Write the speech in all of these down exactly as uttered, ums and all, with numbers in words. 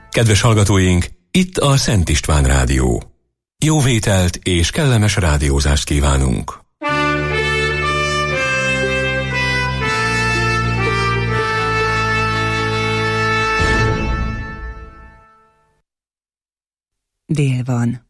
Kedves hallgatóink, itt a Szent István Rádió. Jó vételt és kellemes rádiózást kívánunk! Dél van.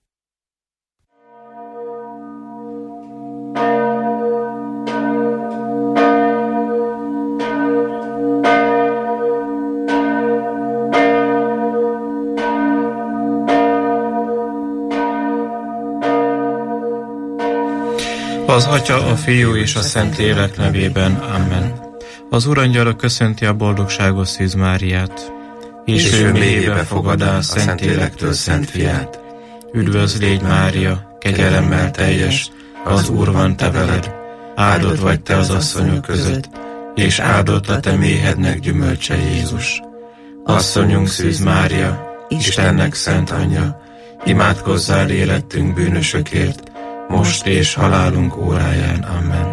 Az Atya, a Fiú és a Szentlélek nevében. Amen. Az Urangyala köszönti a boldogságos Szűz Máriát, és, és ő mélyébe fogadá a Szentlélektől Szent Fiát. Üdvözl légy, Mária, kegyelemmel teljes, az Úr van te veled, áldott vagy te az asszonyok között, és áldott a te méhednek gyümölcse Jézus. Asszonyunk Szűz Mária, Istennek szent anyja, imádkozzál érettünk bűnösökért, most és halálunk óráján. Amen.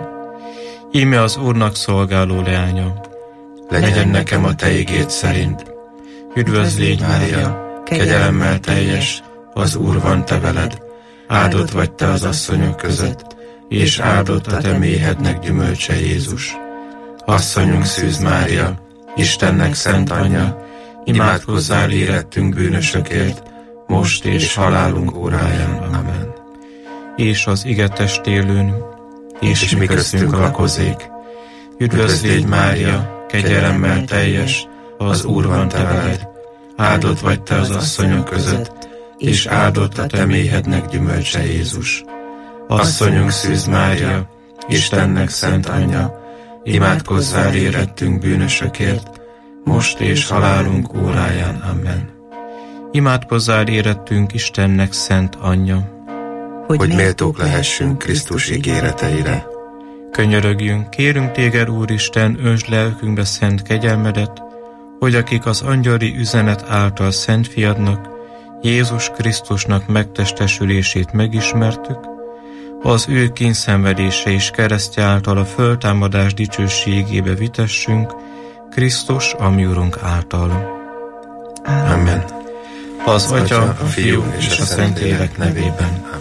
Íme az Úrnak szolgáló leánya, legyen nekem a te igéd szerint. Üdvözl légy, Mária, kegyelemmel teljes, az Úr van te veled, áldott vagy te az asszonyok között, és áldott a te méhednek gyümölcse Jézus. Asszonyunk Szűz Mária, Istennek szent anyja, imádkozzál érettünk bűnösökért, most és halálunk óráján. Amen. És az ige testélőn, és, és mi köztünk lakozék. Üdvözl légy, Mária, kegyelemmel teljes, az Úr van te veled, áldott vagy te az asszonyok között, és áldott a te méhednek gyümölcse Jézus. Asszonyunk Szűz Mária, Istennek szent anyja, imádkozzál érettünk bűnösökért, most és halálunk óráján. Amen. Imádkozzál érettünk Istennek szent anyja, hogy, hogy méltók lehessünk Krisztus ígéreteire. Könyörögjünk, kérünk téged, Úristen, öntsd lelkünkbe szent kegyelmedet, hogy akik az angyali üzenet által Szent Fiadnak, Jézus Krisztusnak megtestesülését megismertük, az ő kínszenvedése és keresztje által a föltámadás dicsőségébe vitessünk, Krisztus, a mi Urunk által. Amen. Az Atya, a Fiú és a Szentlélek nevében. Amen.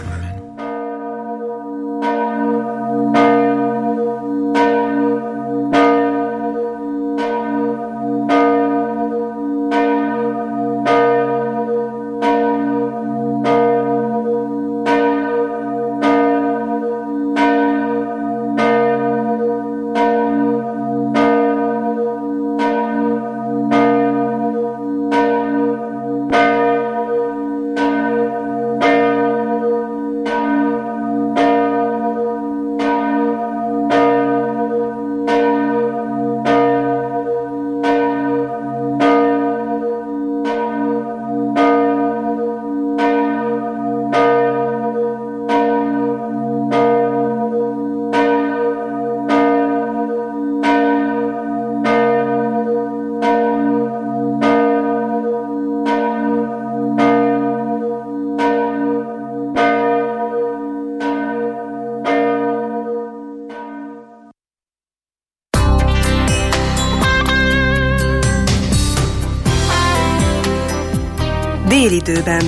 Délidőben.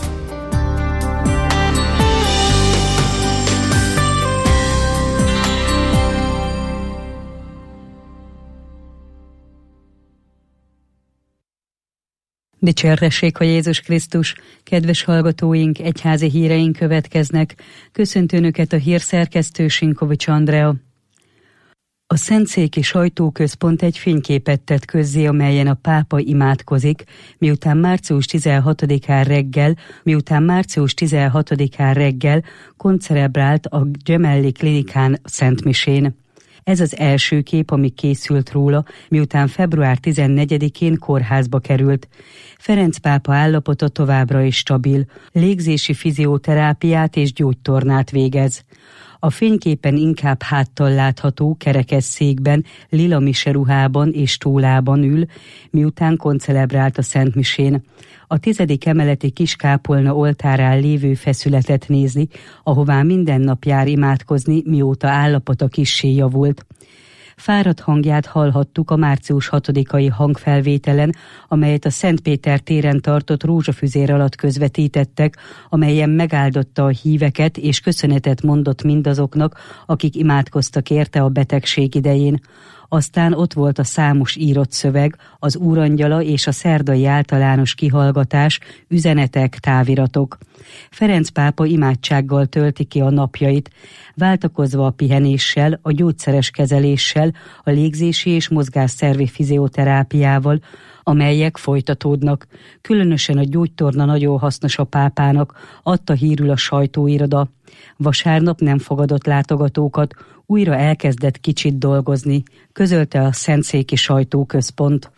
Dicsértessék a Jézus Krisztus! Kedves hallgatóink, egyházi híreink következnek. Köszöntő Önöket a hírszerkesztő Sinkovics Andrea. A Szentszéki Sajtóközpont egy fényképet tett közzé, amelyen a pápa imádkozik, miután március tizenhatodikán reggel, miután március tizenhatodikán reggel koncelebrált a Gemelli Klinikán szentmisén. Ez az első kép, ami készült róla, miután február tizennegyedikén kórházba került. Ferenc pápa állapota továbbra is stabil, légzési fizioterápiát és gyógytornát végez. A fényképen inkább háttal látható kerekesszékben, lila miseruhában és tólában ül, miután koncelebrált a szentmisén. A tizedik emeleti kiskápolna oltárán lévő feszületet nézi, ahová minden nap jár imádkozni, mióta állapota kissé javult. Fáradt hangját hallhattuk a március hatodikai hangfelvételen, amelyet a Szent Péter téren tartott rózsafüzér alatt közvetítettek, amelyen megáldotta a híveket és köszönetet mondott mindazoknak, akik imádkoztak érte a betegség idején. Aztán ott volt a számos írott szöveg, az úrangyala és a szerdai általános kihallgatás, üzenetek, táviratok. Ferenc pápa imádsággal tölti ki a napjait, váltakozva a pihenéssel, a gyógyszeres kezeléssel, a légzési és mozgásszervi fizioterápiával, amelyek folytatódnak. Különösen a gyógytorna nagyon hasznos a pápának, adta hírül a sajtóiroda. Vasárnap nem fogadott látogatókat, újra elkezdett kicsit dolgozni, közölte a Szentszéki Sajtóközpont.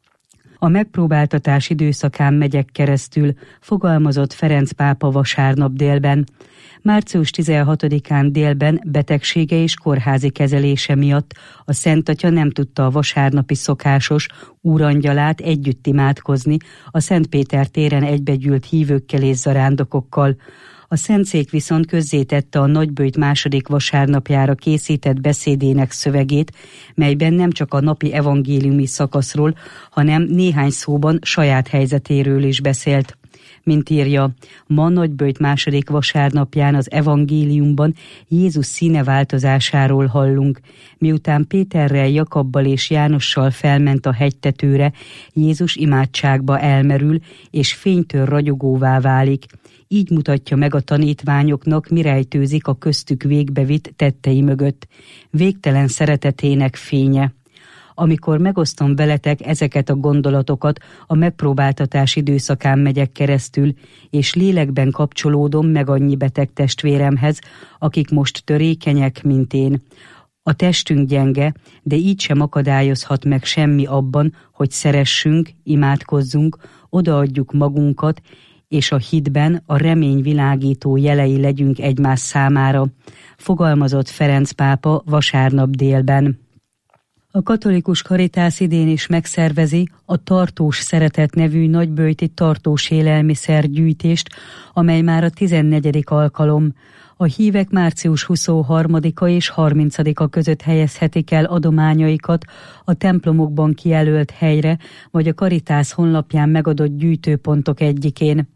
A megpróbáltatás időszakán megyek keresztül, fogalmazott Ferenc pápa vasárnap délben. március tizenhatodikán délben betegsége és kórházi kezelése miatt a Szent Atya nem tudta a vasárnapi szokásos úrangyalát együtt imádkozni a Szent Péter téren egybegyűlt hívőkkel és zarándokokkal. A Szentszék viszont közzétette a nagyböjt második vasárnapjára készített beszédének szövegét, melyben nem csak a napi evangéliumi szakaszról, hanem néhány szóban saját helyzetéről is beszélt. Mint írja, ma nagyböjt második vasárnapján az evangéliumban Jézus színe változásáról hallunk. Miután Péterrel, Jakabbal és Jánossal felment a hegytetőre, Jézus imádságba elmerül, és fénytől ragyogóvá válik. Így mutatja meg a tanítványoknak, mi rejtőzik a köztük végbevitt tettei mögött. Végtelen szeretetének fénye. Amikor megosztom veletek ezeket a gondolatokat, a megpróbáltatás időszakán megyek keresztül, és lélekben kapcsolódom meg annyi beteg testvéremhez, akik most törékenyek, mint én. A testünk gyenge, de így sem akadályozhat meg semmi abban, hogy szeressünk, imádkozzunk, odaadjuk magunkat, és a hitben a remény világító jelei legyünk egymás számára, fogalmazott Ferenc pápa vasárnap délben. A katolikus Caritas idén is megszervezi a Tartós Szeretet nevű nagyböjti tartós élelmiszergyűjtést, amely már a tizennegyedik alkalom. A hívek március huszonharmadika és harmincadika között helyezhetik el adományaikat a templomokban kijelölt helyre, vagy a Caritas honlapján megadott gyűjtőpontok egyikén.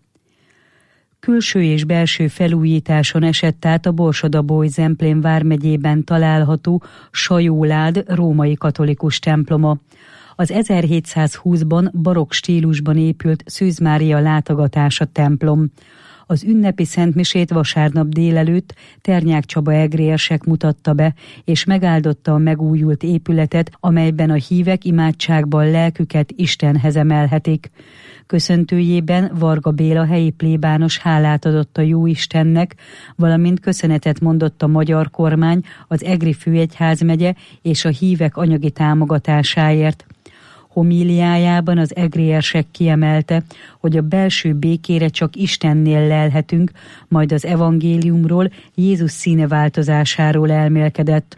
Külső és belső felújításon esett át a Borsod-Abaúj-Zemplén vármegyében található Sajólád római katolikus temploma. Az ezerhétszázhúszban barokk stílusban épült Szűz Mária látogatása templom. Az ünnepi szentmisét vasárnap délelőtt Ternyák Csaba egrérsek mutatta be, és megáldotta a megújult épületet, amelyben a hívek imádságban lelküket Istenhez emelhetik. Köszöntőjében Varga Béla helyi plébános hálát adott a Jóistennek, valamint köszönetet mondott a magyar kormány, az Egri főegyházmegye és a hívek anyagi támogatásáért. Homíliájában az egriersek kiemelte, hogy a belső békére csak Istennél lelhetünk, majd az evangéliumról, Jézus színe változásáról elmélkedett.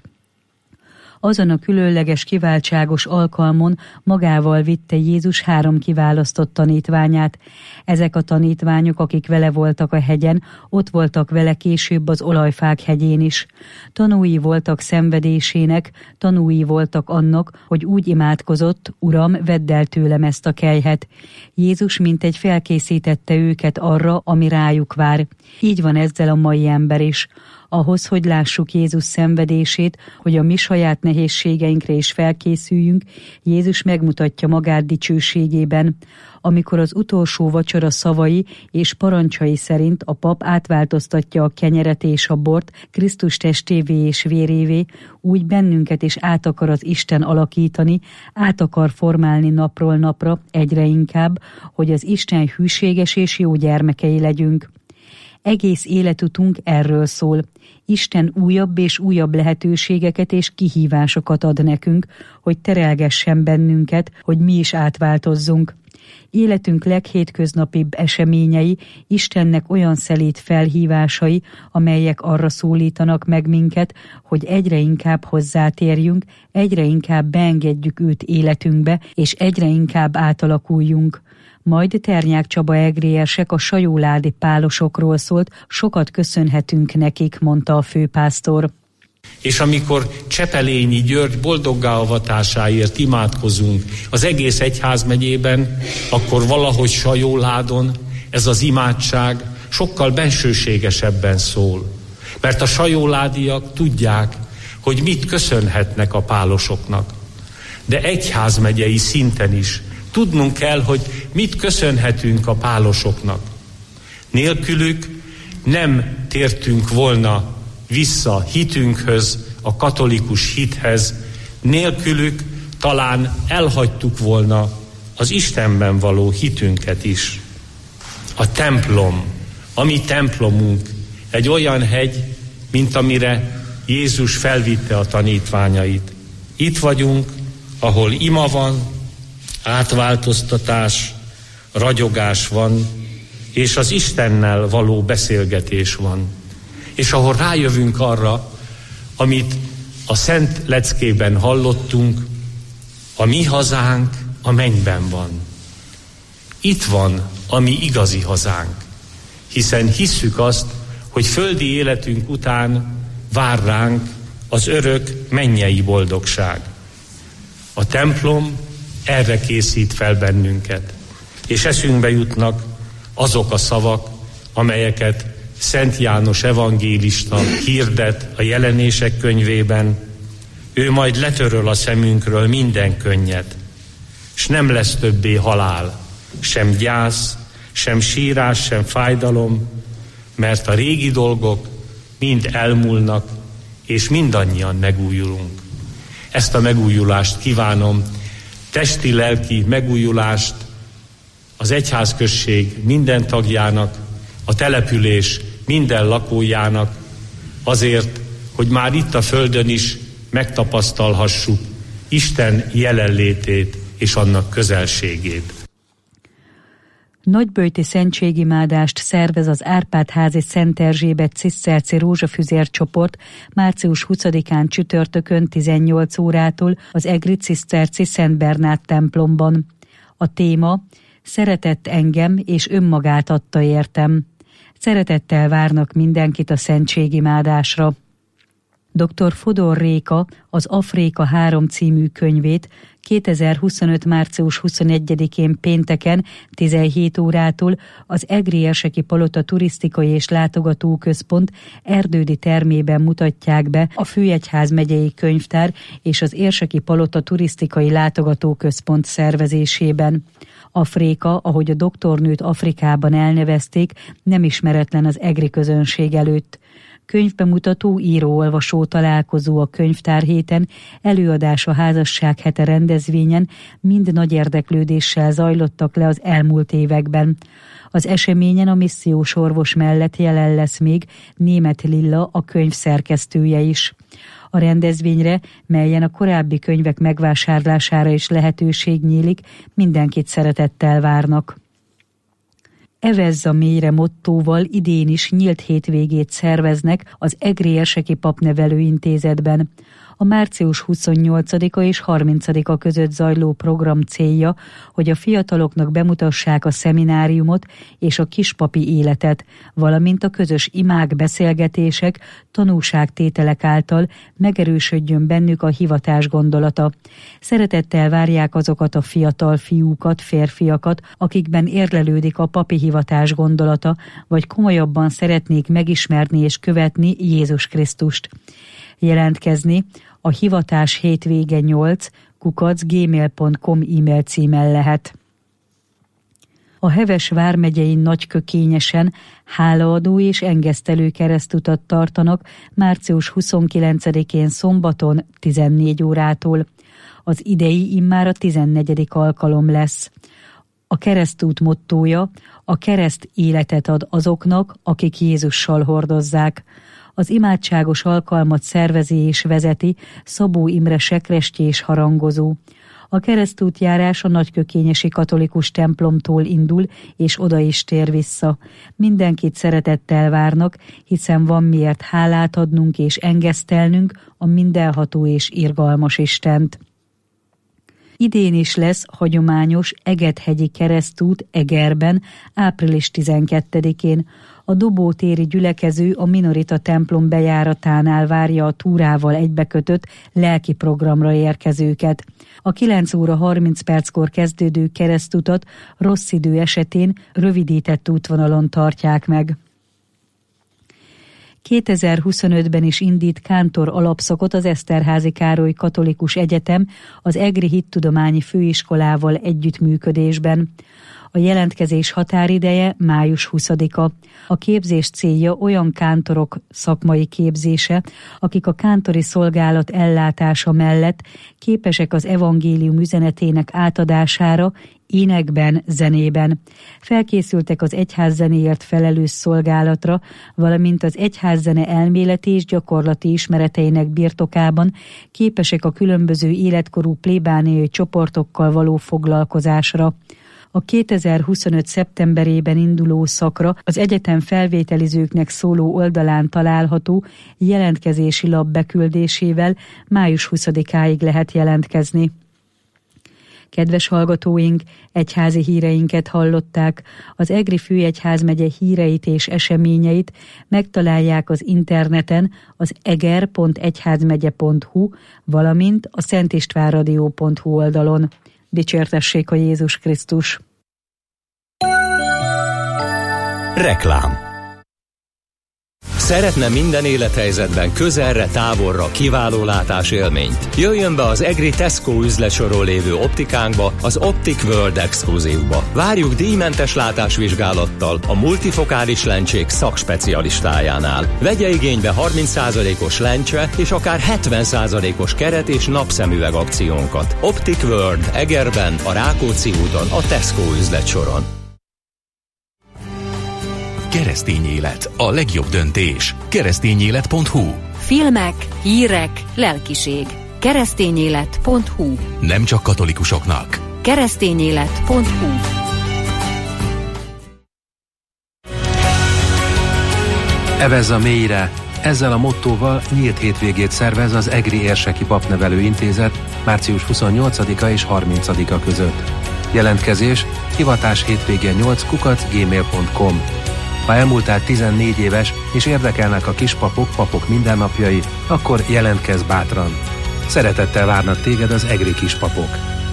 Azon a különleges kiváltságos alkalmon magával vitte Jézus három kiválasztott tanítványát. Ezek a tanítványok, akik vele voltak a hegyen, ott voltak vele később az Olajfák hegyén is. Tanúi voltak szenvedésének, tanúi voltak annak, hogy úgy imádkozott: Uram, vedd el tőlem ezt a kelyhet. Jézus mintegy felkészítette őket arra, ami rájuk vár. Így van ezzel a mai ember is. Ahhoz, hogy lássuk Jézus szenvedését, hogy a mi saját nehézségeinkre is felkészüljünk, Jézus megmutatja magát dicsőségében. Amikor az utolsó vacsora szavai és parancsai szerint a pap átváltoztatja a kenyeret és a bort Krisztus testévé és vérévé, úgy bennünket is át akar az Isten alakítani, át akar formálni napról napra egyre inkább, hogy az Isten hűséges és jó gyermekei legyünk. Egész életutunk erről szól. Isten újabb és újabb lehetőségeket és kihívásokat ad nekünk, hogy terelgessen bennünket, hogy mi is átváltozzunk. Életünk leghétköznapibb eseményei Istennek olyan szelíd felhívásai, amelyek arra szólítanak meg minket, hogy egyre inkább hozzátérjünk, egyre inkább beengedjük őt életünkbe, és egyre inkább átalakuljunk. Majd Ternyák Csaba egrérsek a sajóládi pálosokról szólt, sokat köszönhetünk nekik, mondta a főpásztor. És amikor Csepelényi György boldoggá avatásáért imádkozunk az egész egyházmegyében, akkor valahogy Sajóládon ez az imádság sokkal bensőségesebben szól. Mert a sajóládiak tudják, hogy mit köszönhetnek a pálosoknak. De egyházmegyei szinten is tudnunk kell, hogy mit köszönhetünk a pálosoknak. Nélkülük nem tértünk volna vissza hitünkhöz, a katolikus hithez, nélkülük talán elhagytuk volna az Istenben való hitünket is. A templom, a mi templomunk egy olyan hegy, mint amire Jézus felvitte a tanítványait. Itt vagyunk, ahol ima van, átváltoztatás, ragyogás van, és az Istennel való beszélgetés van. És ahol rájövünk arra, amit a Szent Leckében hallottunk, a mi hazánk a mennyben van. Itt van a mi igazi hazánk, hiszen hisszük azt, hogy földi életünk után vár ránk az örök mennyei boldogság. A templom erre készít fel bennünket, és eszünkbe jutnak azok a szavak, amelyeket Szent János evangélista hirdet a Jelenések könyvében. Ő majd letöröl a szemünkről minden könnyet, s nem lesz többé halál, sem gyász, sem sírás, sem fájdalom, mert a régi dolgok mind elmúlnak, és mindannyian megújulunk. Ezt a megújulást kívánom, testi-lelki megújulást az egyházközség minden tagjának, a település minden lakójának, azért, hogy már itt a földön is megtapasztalhassuk Isten jelenlétét és annak közelségét. Nagyböjti szentségimádást szervez az Árpád-házi Szent Erzsébet ciszterci rózsafüzér csoport március huszadikán csütörtökön tizennyolc órától az egri ciszterci Szent Bernát templomban. A téma: Szeretett engem és önmagát adta értem. Szeretettel várnak mindenkit a szentségimádásra. doktor Fodor Réka az Afréka három című könyvét kétezer-huszonöt. március huszonegyedikén pénteken tizenhét órától az Egri Érseki Palota Turisztikai és Látogatóközpont erdődi termében mutatják be a Főegyház megyei könyvtár és az Érseki Palota Turisztikai Látogatóközpont szervezésében. Afréka, ahogy a doktornőt Afrikában elnevezték, nem ismeretlen az egri közönség előtt. Könyvbemutató, író-olvasó találkozó a könyvtárhéten, előadás a házasság hete rendezvényen mind nagy érdeklődéssel zajlottak le az elmúlt években. Az eseményen a missziós orvos mellett jelen lesz még Németh Lilla, a könyv szerkesztője is. A rendezvényre, melyen a korábbi könyvek megvásárlására is lehetőség nyílik, mindenkit szeretettel várnak. Evezz a mélyre mottóval idén is nyílt hétvégét szerveznek az Egri Érseki Papnevelő Intézetben. A március huszonnyolcadika és harmincadika között zajló program célja, hogy a fiataloknak bemutassák a szemináriumot és a kispapi életet, valamint a közös imák, beszélgetések, tanúságtételek által megerősödjön bennük a hivatás gondolata. Szeretettel várják azokat a fiatal fiúkat, férfiakat, akikben érlelődik a papi hivatás gondolata, vagy komolyabban szeretnék megismerni és követni Jézus Krisztust. Jelentkezni a hivatás hétvége nyolc kukac gmail pont com e-mail címen lehet. A Heves vármegyei Nagykökényesen hálaadó és engesztelő keresztutat tartanak március huszonkilencedikén szombaton tizennégy órától. Az idei immár a tizennegyedik alkalom lesz. A keresztút mottója: a kereszt életet ad azoknak, akik Jézussal hordozzák. Az imádságos alkalmat szervezi és vezeti Szabó Imre sekrestyi és harangozó. A keresztútjárás a nagykökényesi katolikus templomtól indul, és oda is tér vissza. Mindenkit szeretettel várnak, hiszen van miért hálát adnunk és engesztelnünk a mindenható és irgalmas Istent. Idén is lesz hagyományos Egethegyi keresztút Egerben, április tizenkettedikén. A Dobótéri gyülekező a Minorita templom bejáratánál várja a túrával egybekötött lelki programra érkezőket. A kilenc óra harminc perckor kezdődő keresztutat rossz idő esetén rövidített útvonalon tartják meg. kétezer-huszonötben is indít kántor alapszakot az Eszterházy Károly Katolikus Egyetem az Egri Hittudományi Főiskolával együttműködésben. A jelentkezés határideje május huszadika. A képzés célja olyan kántorok szakmai képzése, akik a kántori szolgálat ellátása mellett képesek az evangélium üzenetének átadására, énekben, zenében. Felkészültek az egyházzenéért felelős szolgálatra, valamint az egyházzene elméleti és gyakorlati ismereteinek birtokában képesek a különböző életkorú plébániai csoportokkal való foglalkozásra. A kétezer-huszonöt szeptemberében induló szakra az egyetem felvételizőknek szóló oldalán található jelentkezési lap beküldésével május huszadikáig lehet jelentkezni. Kedves hallgatóink, egyházi híreinket hallották. Az Egri Főegyházmegye híreit és eseményeit megtalálják az interneten az eger pont egyházmegye pont hu, valamint a szentistvánradio pont hu oldalon. Dicsértessék a Jézus Krisztus! Reklám. Szeretne minden élethelyzetben közelre, távolra kiváló látásélményt? Jöjjön be az Egri Tesco üzletsoron lévő optikánkba, az Optic World Exclusive-ba. Várjuk díjmentes látásvizsgálattal a multifokális lencsék szakspecialistájánál. Vegye igénybe harminc százalékos lencse és akár hetven százalékos keret és napszemüveg akciónkat. Optic World Egerben, a Rákóczi úton, a Tesco üzletsoron. Keresztény élet, a legjobb döntés. keresztényélet pont hu. Filmek, hírek, lelkiség. keresztényélet pont hu. Nem csak katolikusoknak. keresztényélet pont hu. Evezz a mélyre! Ezzel a mottóval nyílt hétvégét szervez az Egri Érseki Papnevelő Intézet március huszonnyolcadika és harmincadika között. Jelentkezés hivatás hétvége nyolc kukac gmail pont com. Ha elmúltál tizennégy éves és érdekelnek a kispapok, papok mindennapjai, akkor jelentkezz bátran. Szeretettel várnak téged az egri kispapok.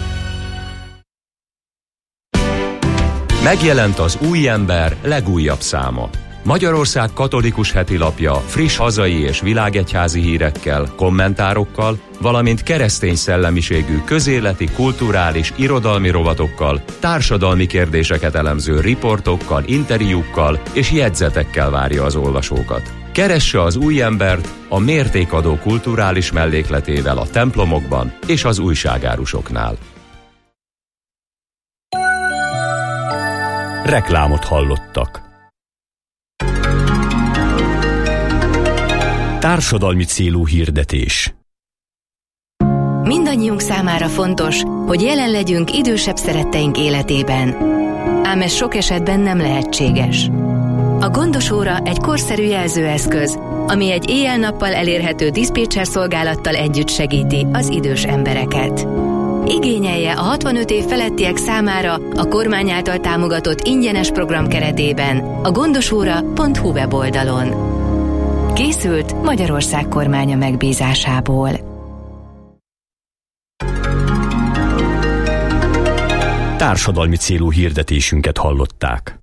Megjelent az Új Ember legújabb száma. Magyarország katolikus hetilapja friss hazai és világegyházi hírekkel, kommentárokkal, valamint keresztény szellemiségű közéleti, kulturális, irodalmi rovatokkal, társadalmi kérdéseket elemző riportokkal, interjúkkal és jegyzetekkel várja az olvasókat. Keresse az Új Embert a mértékadó kulturális mellékletével a templomokban és az újságárusoknál. Reklámot hallottak. Társadalmi célú hirdetés. Mindannyiunk számára fontos, hogy jelen legyünk idősebb szeretteink életében. Ám ez sok esetben nem lehetséges. A gondosóra egy korszerű jelzőeszköz, ami egy éjjel-nappal elérhető diszpécser szolgálattal együtt segíti az idős embereket. Igényelje a hatvanöt év felettiek számára a kormány által támogatott ingyenes program keretében a gondosóra pont hu weboldalon. Készült Magyarország kormánya megbízásából. Társadalmi célú hirdetésünket hallották.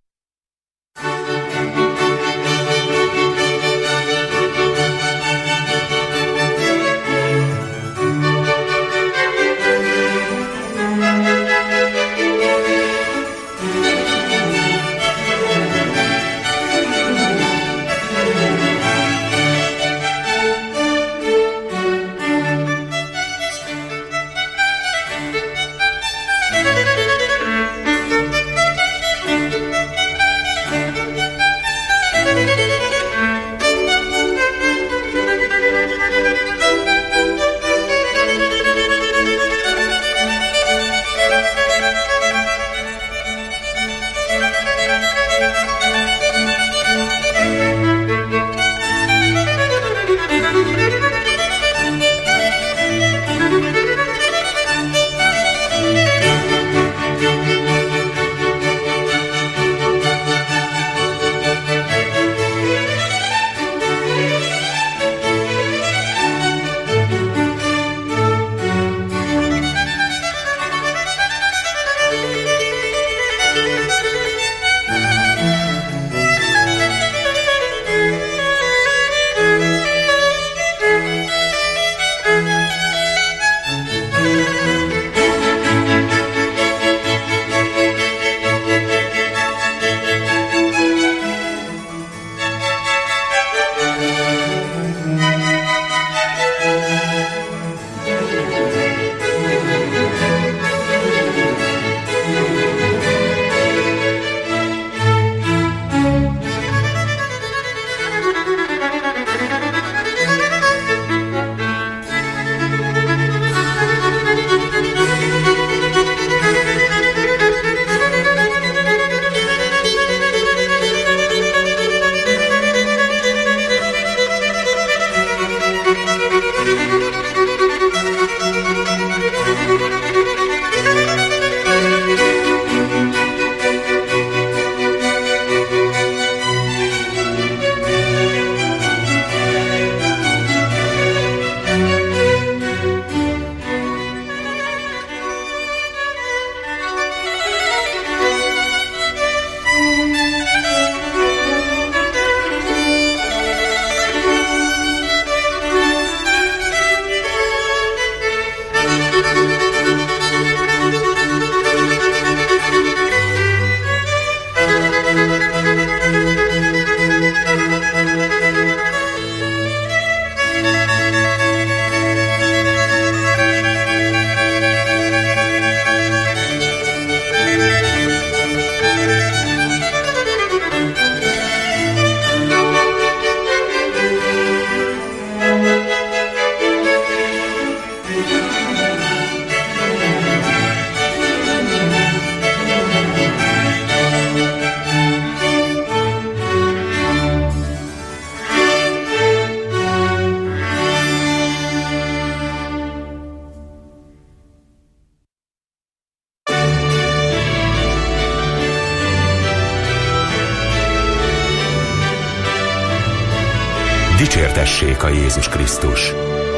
Tessék a Jézus Krisztus!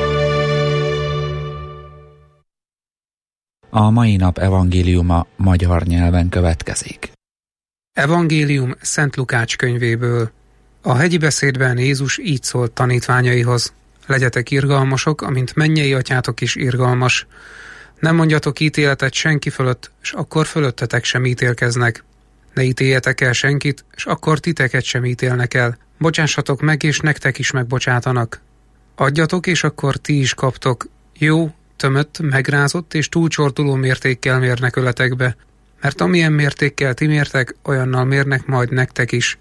A mai nap evangéliuma magyar nyelven következik. Evangélium Szent Lukács könyvéből. A hegyi beszédben Jézus így szólt tanítványaihoz: legyetek irgalmasok, amint mennyei atyátok is irgalmas. Nem mondjatok ítéletet senki fölött, és akkor fölöttetek sem ítélkeznek. Ne ítéljetek el senkit, és akkor titeket sem ítélnek el. Bocsássatok meg, és nektek is megbocsátanak. Adjatok, és akkor ti is kaptok. Jó, tömött, megrázott és túlcsorduló mértékkel mérnek öletekbe, mert amilyen mértékkel ti mértek, olyannal mérnek majd nektek is.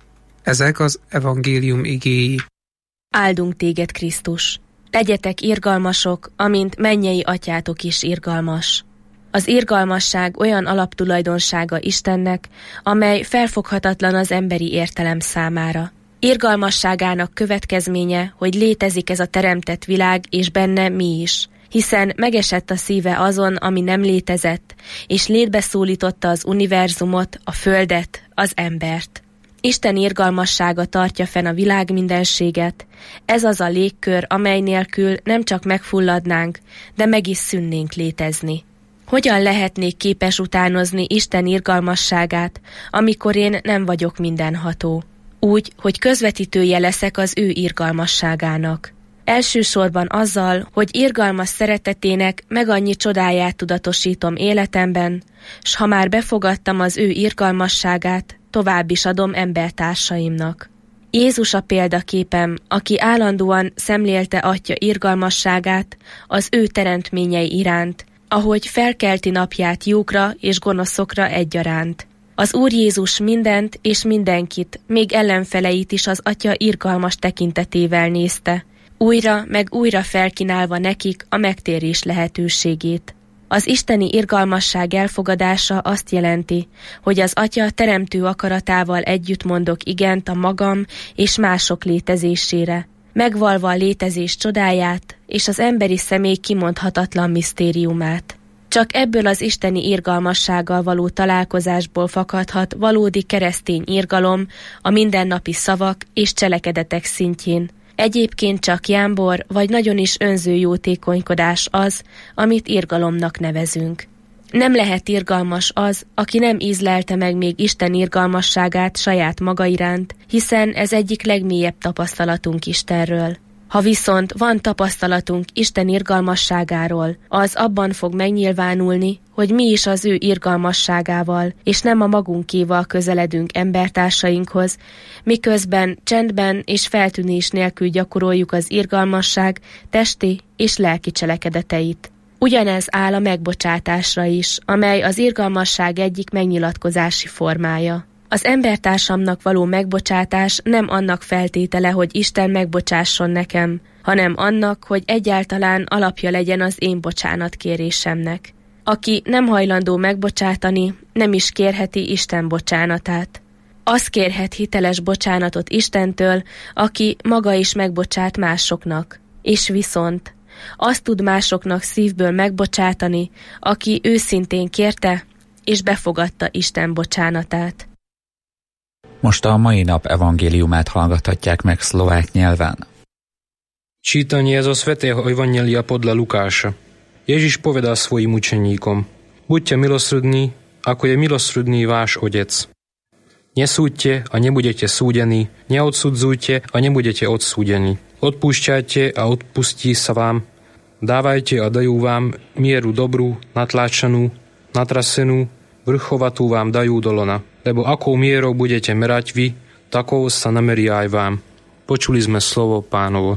Ezek az evangélium igéi. Áldunk téged, Krisztus! Legyetek irgalmasok, amint mennyei atyátok is irgalmas. Az irgalmasság olyan alaptulajdonsága Istennek, amely felfoghatatlan az emberi értelem számára. Irgalmasságának következménye, hogy létezik ez a teremtett világ, és benne mi is, hiszen megesett a szíve azon, ami nem létezett, és létbe szólította az univerzumot, a földet, az embert. Isten irgalmassága tartja fenn a világ mindenséget. Ez az a légkör, amely nélkül nem csak megfulladnánk, de meg is szűnnénk létezni. Hogyan lehetnék képes utánozni Isten irgalmasságát, amikor én nem vagyok mindenható? Úgy, hogy közvetítője leszek az ő irgalmasságának. Elsősorban azzal, hogy irgalmas szeretetének meg annyi csodáját tudatosítom életemben, s ha már befogadtam az ő irgalmasságát, tovább is adom embertársaimnak. Jézus a példaképem, aki állandóan szemlélte Atya irgalmasságát az ő teremtményei iránt, ahogy felkelti napját jókra és gonoszokra egyaránt. Az Úr Jézus mindent és mindenkit, még ellenfeleit is az Atya irgalmas tekintetével nézte, újra meg újra felkínálva nekik a megtérés lehetőségét. Az isteni irgalmasság elfogadása azt jelenti, hogy az Atya teremtő akaratával együtt mondok igent a magam és mások létezésére, megvalva a létezés csodáját és az emberi személy kimondhatatlan misztériumát. Csak ebből az isteni irgalmassággal való találkozásból fakadhat valódi keresztény irgalom a mindennapi szavak és cselekedetek szintjén. Egyébként csak jámbor vagy nagyon is önző jótékonykodás az, amit irgalomnak nevezünk. Nem lehet irgalmas az, aki nem ízlelte meg még Isten irgalmasságát saját maga iránt, hiszen ez egyik legmélyebb tapasztalatunk Istenről. Ha viszont van tapasztalatunk Isten irgalmasságáról, az abban fog megnyilvánulni, hogy mi is az ő irgalmasságával, és nem a magunkéval közeledünk embertársainkhoz, miközben csendben és feltűnés nélkül gyakoroljuk az irgalmasság testi és lelki cselekedeteit. Ugyanez áll a megbocsátásra is, amely az irgalmasság egyik megnyilatkozási formája. Az embertársamnak való megbocsátás nem annak feltétele, hogy Isten megbocsásson nekem, hanem annak, hogy egyáltalán alapja legyen az én bocsánatkérésemnek. Aki nem hajlandó megbocsátani, nem is kérheti Isten bocsánatát. Az kérhet hiteles bocsánatot Istentől, aki maga is megbocsát másoknak, és viszont azt tud másoknak szívből megbocsátani, aki őszintén kérte, és befogadta Isten bocsánatát. Most a mai nap evangéliumát hallgathatják meg szlovák nyelven. Čítanie zo svätého Evanjelia podľa Lukáša. Ježiš povedal svojim učeníkom: Buďte milosrdní, ako je milosrdný váš Otec. Nesúďte a nebudete súdení, neodsudzujte a nebudete odsúdení. Odpúšťajte a odpustí sa vám. Dávajte a dajú vám mieru dobrú, natláčanú, natrasenú, vrchovatú vám dajú do lona. Lebo akou mierou budete merať vy, takou sa nameria aj vám. Počuli sme slovo Pánovo.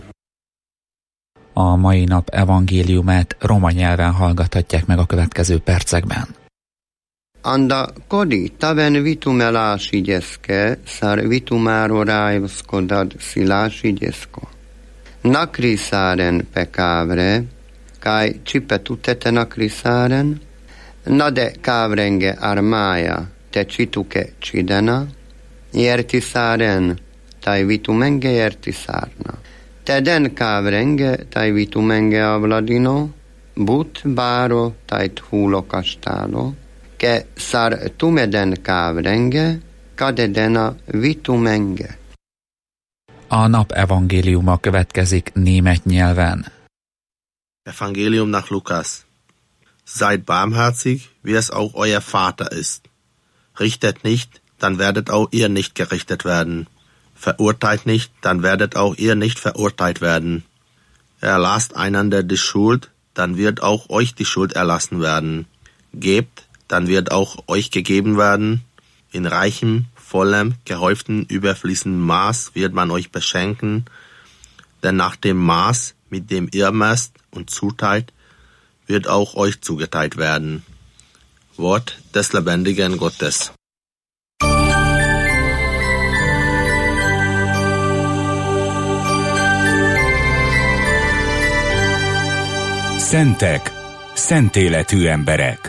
A mai nap evangéliumát roma nyelven hallgathatják meg a következő percekben. Anda kodi taven vitumelási gyeszke, szár vitumáro rájvszkodad szilási gyeszko. Nakri száren pekávre, kaj csipe tutete nakri száren, nade kávrenge armája, te csituke csidena, jerti száren, taj vitumenge jerti szárna. Te den kávrenge, taj vitumenge avladino, but báro, taj thúlo kastálo, ke szár tumeden kávrenge, kadedena vitumenge. A nap evangéliuma következik német nyelven. Evangelium nach Lukas. Seid barmherzig, wie es auch euer Vater ist. Richtet nicht, dann werdet auch ihr nicht gerichtet werden. Verurteilt nicht, dann werdet auch ihr nicht verurteilt werden. Erlasst einander die Schuld, dann wird auch euch die Schuld erlassen werden. Gebt, dann wird auch euch gegeben werden. In reichem, vollem, gehäuften, überfließendem Maß wird man euch beschenken. Denn nach dem Maß, mit dem ihr messt und zuteilt, wird auch euch zugeteilt werden. Wort des lebendigen Gottes. Szentek, szentéletű emberek.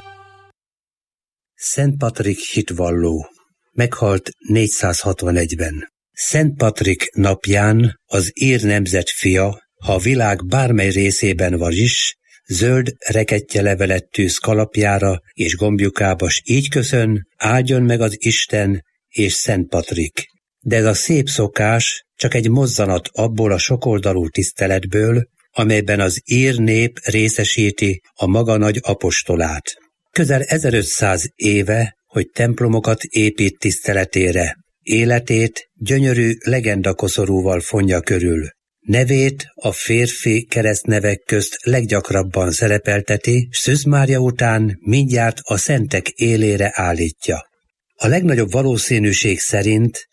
Szent Patrik hitvalló, meghalt négyszázhatvanegyben. Szent Patrik napján az ír nemzet fia, ha a világ bármely részében van is, zöld rekettye tűz kalapjára és gombjukába, s így köszön, áldjon meg az Isten és Szent Patrik. De ez a szép szokás csak egy mozzanat abból a sokoldalú tiszteletből, amelyben az ír nép részesíti a maga nagy apostolát. Közel ezerötszáz éve, hogy templomokat épít tiszteletére, életét gyönyörű legendakoszorúval fonja körül. Nevét a férfi keresztnevek közt leggyakrabban szerepelteti, s Szűz Mária után mindjárt a szentek élére állítja. A legnagyobb valószínűség szerint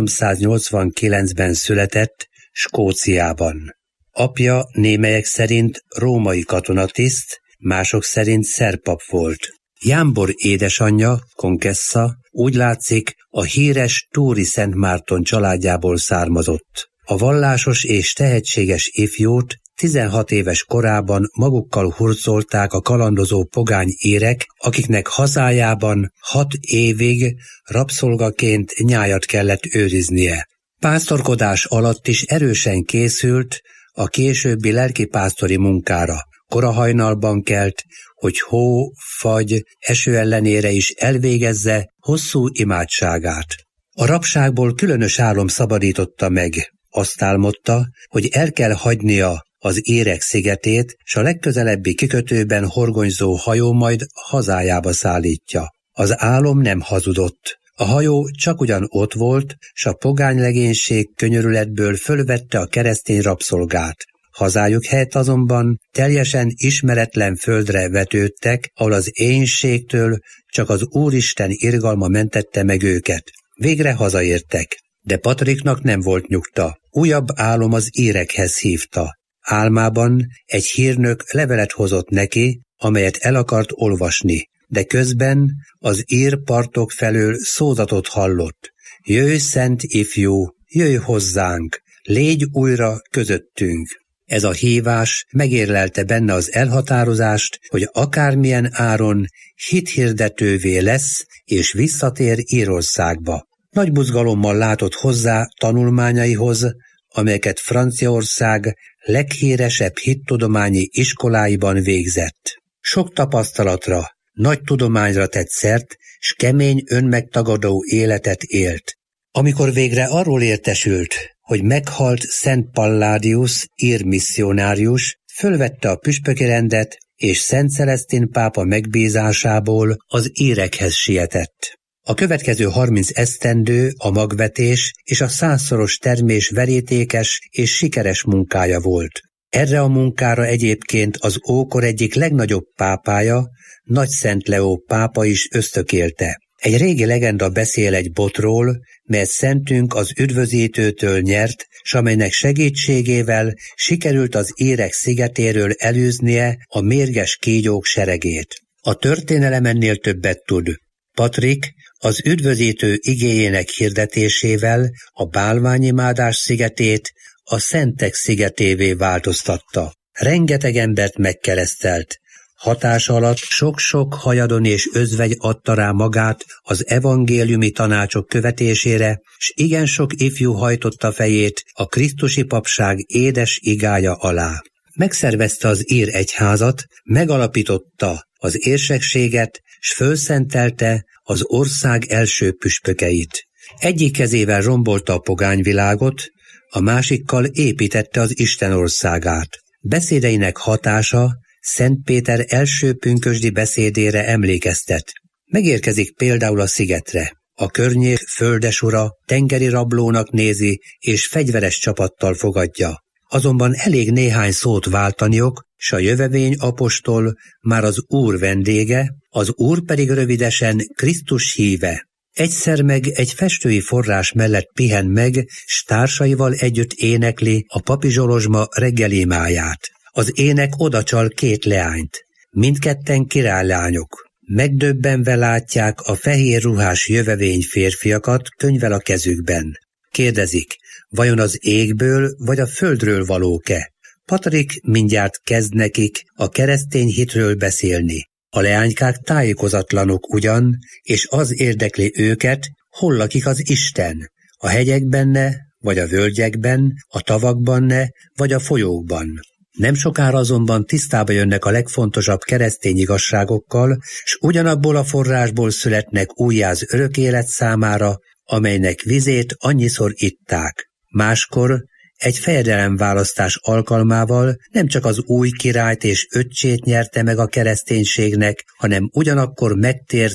háromszáznyolcvankilencben született Skóciában. Apja némelyek szerint római katonatiszt, mások szerint szerpap volt. Jámbor édesanyja, Konkessa, úgy látszik, a híres Túri Szent Márton családjából származott. A vallásos és tehetséges ifjút tizenhat éves korában magukkal hurcolták a kalandozó pogány írek, akiknek hazájában hat évig rabszolgaként nyájat kellett őriznie. Pásztorkodás alatt is erősen készült a későbbi lelkipásztori munkára. Korahajnalban kelt, hogy hó, fagy, eső ellenére is elvégezze hosszú imádságát. A rabságból különös álom szabadította meg. Azt álmodta, hogy el kell hagynia az Érek szigetét, s a legközelebbi kikötőben horgonyzó hajó majd hazájába szállítja. Az álom nem hazudott. A hajó csak ugyan ott volt, s a pogánylegénység könyörületből fölvette a keresztény rabszolgát. Hazájuk helyett azonban teljesen ismeretlen földre vetődtek, ahol az éhínségtől csak az Úristen irgalma mentette meg őket. Végre hazaértek, de Patriknak nem volt nyugta. Újabb álom az írekhez hívta. Álmában egy hírnök levelet hozott neki, amelyet el akart olvasni, de közben az ír partok felől szózatot hallott. Jöjj, szent ifjú, jöjj hozzánk, légy újra közöttünk. Ez a hívás megérlelte benne az elhatározást, hogy akármilyen áron hithirdetővé lesz és visszatér Írországba. Nagy buzgalommal látott hozzá tanulmányaihoz, amelyeket Franciaország leghíresebb hittudományi iskoláiban végzett. Sok tapasztalatra, nagy tudományra tett szert, s kemény önmegtagadó életet élt. Amikor végre arról értesült, hogy meghalt Szent Palladius, ír misszionárius, fölvette a püspöki rendet, és Szent Celesztin pápa megbízásából az írekhez sietett. A következő harminc esztendő a magvetés és a százszoros termés verítékes és sikeres munkája volt. Erre a munkára egyébként az ókor egyik legnagyobb pápája, Nagy Szent Leó pápa is ösztökélte. Egy régi legenda beszél egy botról, melyet szentünk az üdvözítőtől nyert, s amelynek segítségével sikerült az Érek szigetéről elűznie a mérges kígyók seregét. A történelem ennél többet tud. Patrik az üdvözítő igéjének hirdetésével a bálványimádás szigetét a Szentek szigetévé változtatta. Rengeteg embert megkeresztelt. Hatása alatt sok-sok hajadon és özvegy adta rá magát az evangéliumi tanácsok követésére, s igen sok ifjú hajtotta fejét a krisztusi papság édes igája alá. Megszervezte az ír egyházat, megalapította az érsekséget, s fölszentelte az ország első püspökeit. Egyik kezével rombolta a pogányvilágot, a másikkal építette az Isten országát. Beszédeinek hatása Szent Péter első pünkösdi beszédére emlékeztet. Megérkezik például a szigetre. A környék földesura tengeri rablónak nézi, és fegyveres csapattal fogadja. Azonban elég néhány szót váltaniok, s a jövevény apostol már az Úr vendége, az Úr pedig rövidesen Krisztus híve. Egyszer meg egy festői forrás mellett pihen meg, s társaival együtt énekli a Papi Zsolozsma reggelimáját. Az ének odacsal két leányt. Mindketten királylányok. Megdöbbenve látják a fehér ruhás jövevény férfiakat könyvvel a kezükben. Kérdezik, vajon az égből vagy a földről valók-e? Patrik mindjárt kezd nekik a keresztény hitről beszélni. A leánykák tájékozatlanok ugyan, és az érdekli őket, hol lakik az Isten, a hegyekben, vagy a völgyekben, a tavakban, vagy a folyókban. Nem sokára azonban tisztába jönnek a legfontosabb keresztény igazságokkal, s ugyanabból a forrásból születnek újjá az örök élet számára, amelynek vizét annyiszor itták. Máskor egy fejedelemválasztás alkalmával nem csak az új királyt és öccsét nyerte meg a kereszténységnek, hanem ugyanakkor megtért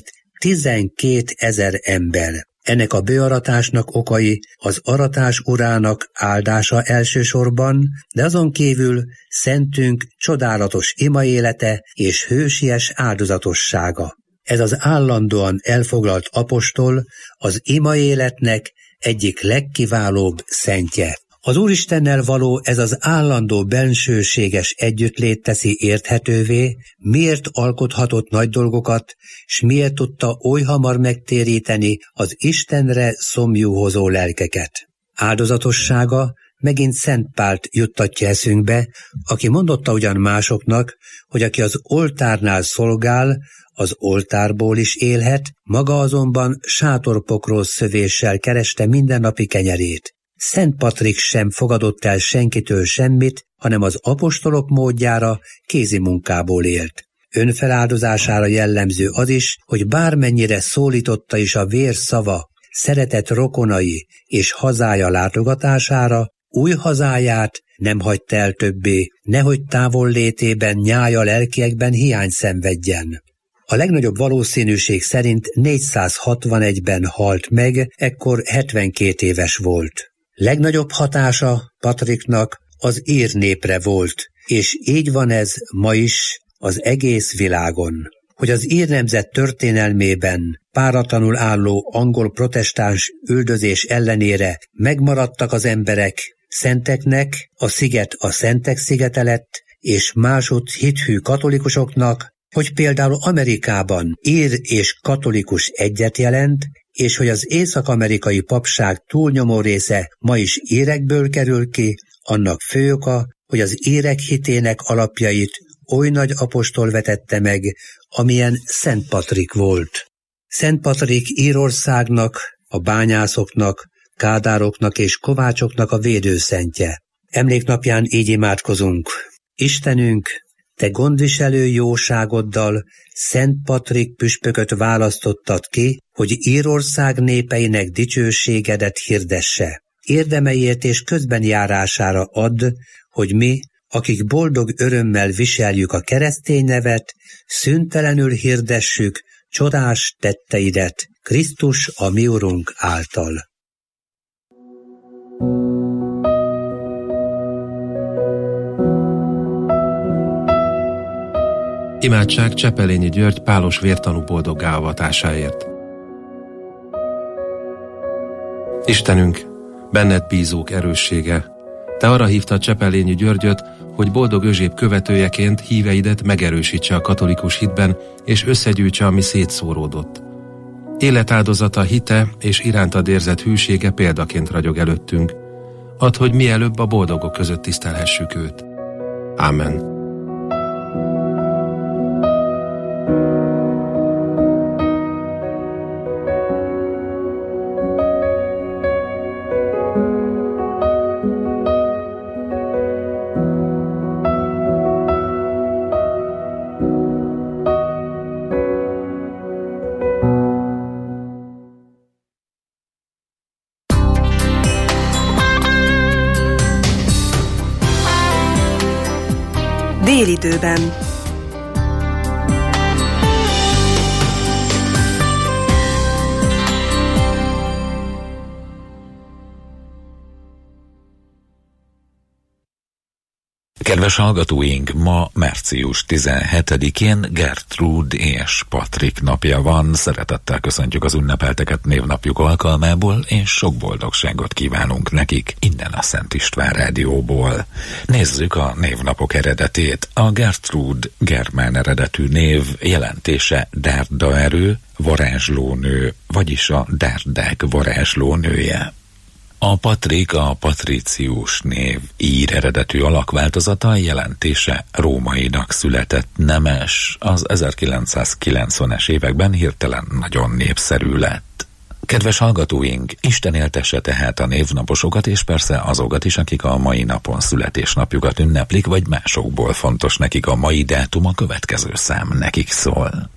tizenkétezer ember. Ennek a bőaratásnak okai az aratás urának áldása elsősorban, de azon kívül szentünk csodálatos imaélete és hősies áldozatossága. Ez az állandóan elfoglalt apostol az imaéletnek egyik legkiválóbb szentje. Az Úristennel való ez az állandó bensőséges együttlét teszi érthetővé, miért alkothatott nagy dolgokat, s miért tudta oly hamar megtéríteni az Istenre szomjúhozó lelkeket. Áldozatossága megint Szent Pált juttatja eszünkbe, aki mondotta ugyan másoknak, hogy aki az oltárnál szolgál, az oltárból is élhet, maga azonban sátorpokról szövéssel kereste mindennapi kenyerét. Szent Patrik sem fogadott el senkitől semmit, hanem az apostolok módjára kézi munkából élt. Önfeláldozására jellemző az is, hogy bármennyire szólította is a vér szava, szeretett rokonai és hazája látogatására, új hazáját nem hagyta el többé, nehogy távol létében nyája lelkiekben hiány szenvedjen. A legnagyobb valószínűség szerint négyszázhatvanegyben halt meg, ekkor hetvenkét éves volt. Legnagyobb hatása Patriknak az ír népre volt, és így van ez ma is az egész világon. Hogy az ír nemzet történelmében páratlanul álló angol protestáns üldözés ellenére megmaradtak az emberek szenteknek, a sziget a szentek szigete lett, és másút hithű katolikusoknak, hogy például Amerikában ír és katolikus egyet jelent, és hogy az észak-amerikai papság túlnyomó része ma is írekből kerül ki, annak fő oka, hogy az írek hitének alapjait oly nagy apostol vetette meg, amilyen Szent Patrik volt. Szent Patrik Írországnak, a bányászoknak, kádároknak és kovácsoknak a védőszentje. Emléknapján így imádkozunk. Istenünk, te gondviselő jóságoddal Szent Patrik püspököt választottad ki, hogy Írország népeinek dicsőségedet hirdesse. Érdemeiért és közbenjárására add, hogy mi, akik boldog örömmel viseljük a keresztény nevet, szüntelenül hirdessük csodás tetteidet Krisztus a mi Urunk által. Imádság Csepelényi György pálos vértanú boldoggá avatásáért. Istenünk, benned bízók erőssége, te arra hívtad Csepelényi Györgyöt, hogy boldog özséb követőjeként híveidet megerősítse a katolikus hitben, és összegyűjtse, ami szétszóródott. Életáldozata, hite és irántad érzett hűsége példaként ragyog előttünk. Add, hogy mielőbb a boldogok között tisztelhessük őt. Ámen. Félidőben. Kedves hallgatóink, ma március tizenhetedikén Gertrúd és Patrik napja van. Szeretettel köszöntjük az ünnepelteket névnapjuk alkalmából, és sok boldogságot kívánunk nekik innen a Szent István Rádióból. Nézzük a névnapok eredetét. A Gertrúd germán eredetű név jelentése dárdaerő, varázslónő, vagyis a dárdák varázslónője. A Patrik a patricius név ír eredetű alakváltozata, jelentése rómainak született nemes, az ezerkilencszázkilencvenes években hirtelen nagyon népszerű lett. Kedves hallgatóink, Isten éltesse tehát a névnaposokat, és persze azokat is, akik a mai napon születésnapjukat ünneplik, vagy másokból fontos nekik a mai dátum, a következő szám nekik szól.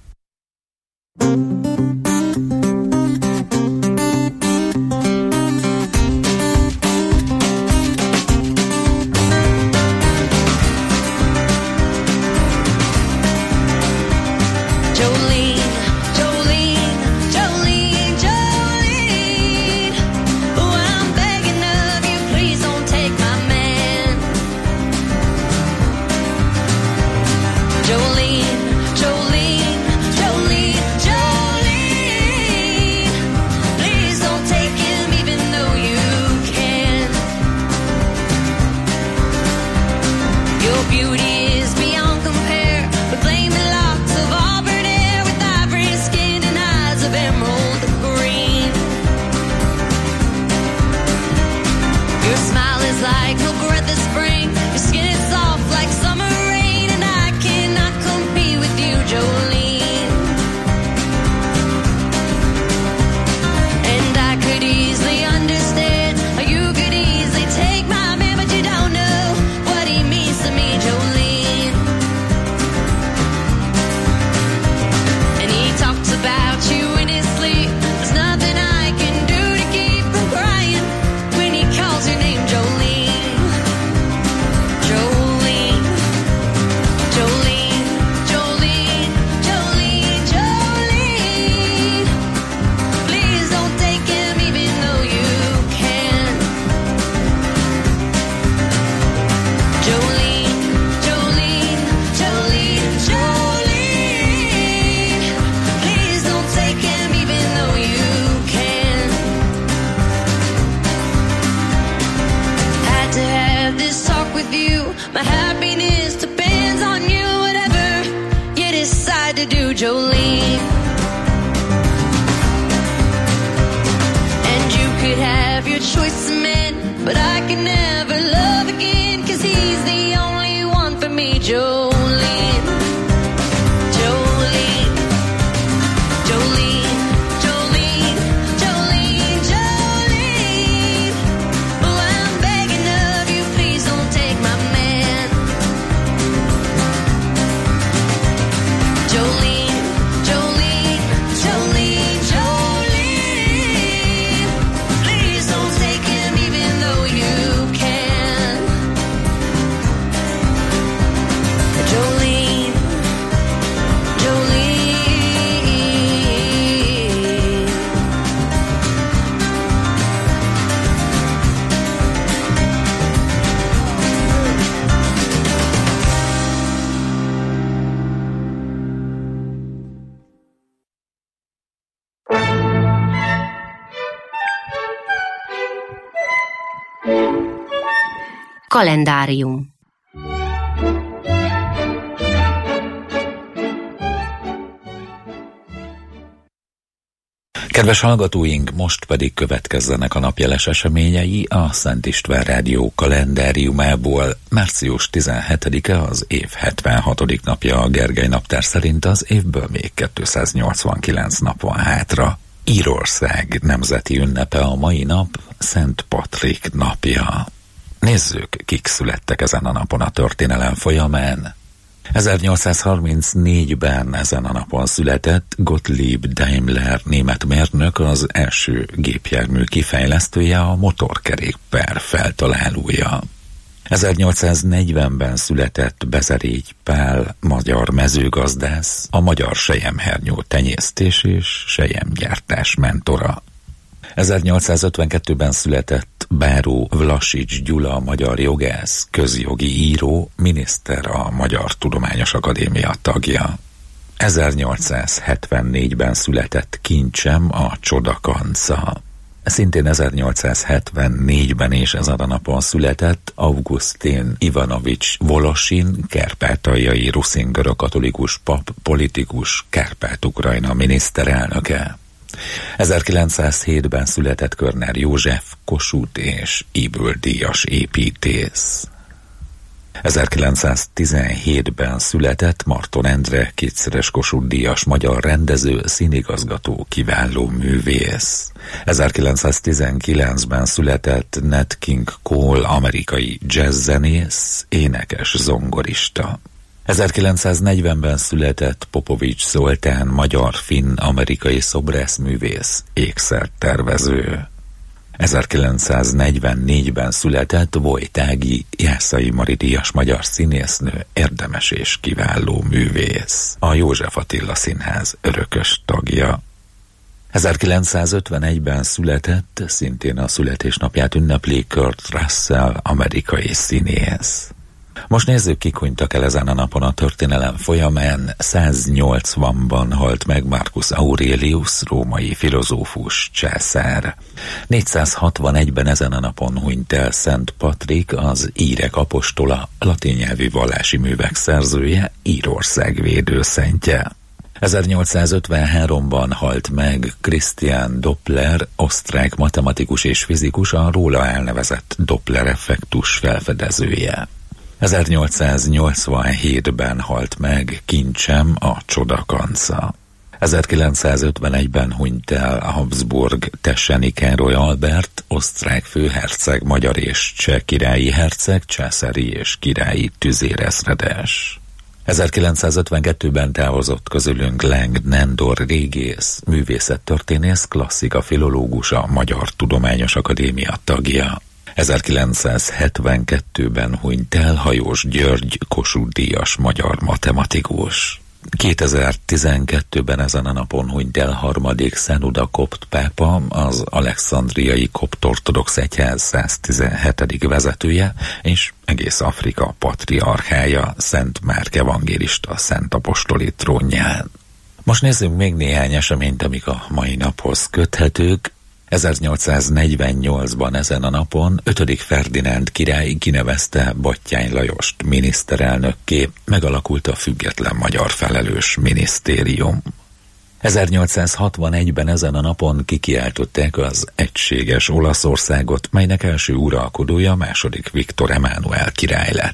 Kalendárium. Kedves hallgatóink, most pedig következzenek a napjeles eseményei a Szent István Rádió kalendáriumából. március tizenhetedike az év hetvenhatodik napja, a Gergely naptár szerint az évből még kétszáznyolcvankilenc nap van hátra. Írország nemzeti ünnepe a mai nap, Szent Patrik napja. Nézzük, kik születtek ezen a napon a történelem folyamán. ezernyolcszázharmincnégyben ezen a napon született Gottlieb Daimler német mérnök, az első gépjármű kifejlesztője, a motorkerékpár feltalálója. ezernyolcszáznegyvenben született Bezerégy Pál, magyar mezőgazdász, a magyar selyemhernyó tenyésztés és selyemgyártás mentora. ezernyolcszázötvenkettőben született Báró Vlasics Gyula, magyar jogász, közjogi író, miniszter, a Magyar Tudományos Akadémia tagja. ezernyolcszázhetvennégyben született kincsem, a Csodakanca. Szintén ezernyolcszázhetvennégyben és ezen a napon született Augustin Ivanovics Volosin, kárpátaljai ruszin görögkatolikus pap, politikus, Kárpát-Ukrajna miniszterelnöke. ezerkilencszázhétben született Körner József, Kossuth és Ybl-díjas építész. ezerkilencszáztizenhétben született Marton Endre, kétszeres Kossuth-díjas magyar rendező, színigazgató, kiváló művész. ezerkilencszáztizenkilencben született Nat King Cole, amerikai jazzzenész, énekes, zongorista. ezerkilencszáznegyvenben született Popovics Zoltán, magyar, finn, amerikai szobrászművész, ékszertervező. ezerkilencszáznegyvennégyben született Vojtági Jászai Mari díjas magyar színésznő, érdemes és kiváló művész, a József Attila Színház örökös tagja. ezerkilencszázötvenegyben született, szintén a születésnapját ünnepli Kurt Russell, amerikai színész. Most nézzük, kik hunytak el ezen a napon a történelem folyamán. száznyolcvanban halt meg Marcus Aurelius, római filozófus, császár. négyszázhatvanegyben ezen a napon hunyt el Szent Patrik, az írek apostola, latin nyelvű vallási művek szerzője, Írország védőszentje. ezernyolcszázötvenháromban halt meg Christian Doppler, osztrák matematikus és fizikus, a róla elnevezett Doppler-effektus felfedezője. ezernyolcszáznyolcvanhétben halt meg kincsem, a Csodakanca. ezerkilencszázötvenegyben hunyt el a Habsburg Tesseni Károly Albert, osztrák főherceg, magyar és cseh királyi herceg, császári és királyi tüzérezredes. ezerkilencszázötvenkettőben távozott közülünk Leng Nándor régész, művészettörténész, klasszika filológus, a Magyar Tudományos Akadémia tagja. ezerkilencszázhetvenkettőben hunyt el Hajós György, Kossuth-díjas magyar matematikus. kétezer-tizenkettőben ezen a napon hunyt el harmadik Szenuda kopt pápa, az alexandriai kopt ortodox egyház száztizenhetedik vezetője, és egész Afrika patriarchája, Szent Márk evangélista szent apostoli trónján. Most nézzünk még néhány eseményt, amik a mai naphoz köthetők. ezernyolcszáznegyvennyolcban ezen a napon ötödik Ferdinánd király kinevezte Batthyány Lajost miniszterelnökké, megalakult a független magyar felelős minisztérium. ezernyolcszázhatvanegyben ezen a napon kikiáltották az egységes Olaszországot, melynek első uralkodója második Viktor Emánuel király lett.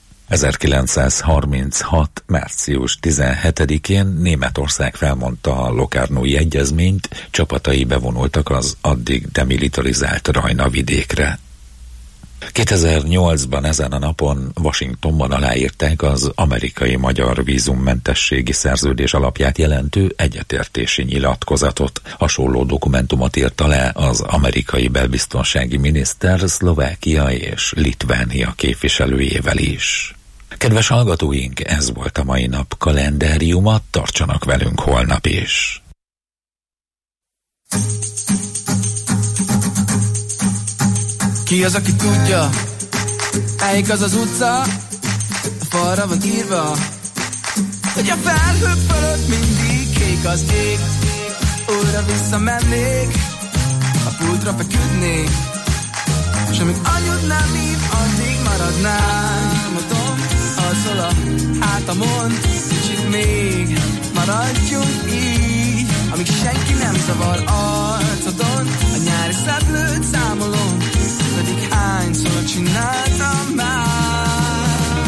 ezerkilencszázharminchat. március tizenhetedikén Németország felmondta a Locarnói egyezményt, csapatai bevonultak az addig demilitarizált Rajna vidékre. kétezer-nyolcban ezen a napon Washingtonban aláírták az amerikai-magyar vízummentességi szerződés alapját jelentő egyetértési nyilatkozatot. Hasonló dokumentumot írt alá az amerikai belbiztonsági miniszter Szlovákia és Litvánia képviselőjével is. Kedves hallgatóink, ez volt a mai nap kalendáriuma, tartsanak velünk holnap is. Ki az, aki tudja, melyik az az utca, a falra van írva, hogy a felhők fölött mindig kék az ég. Újra visszamennék, a pultra feküdnék, s amíg anyud nem hív, addig maradnánk. Mondom, alszol a hátamon, kicsit még maradjunk így, amíg senki nem zavar arcodon. A nyári szeplőt számolom, pedig hányszor csináltam már.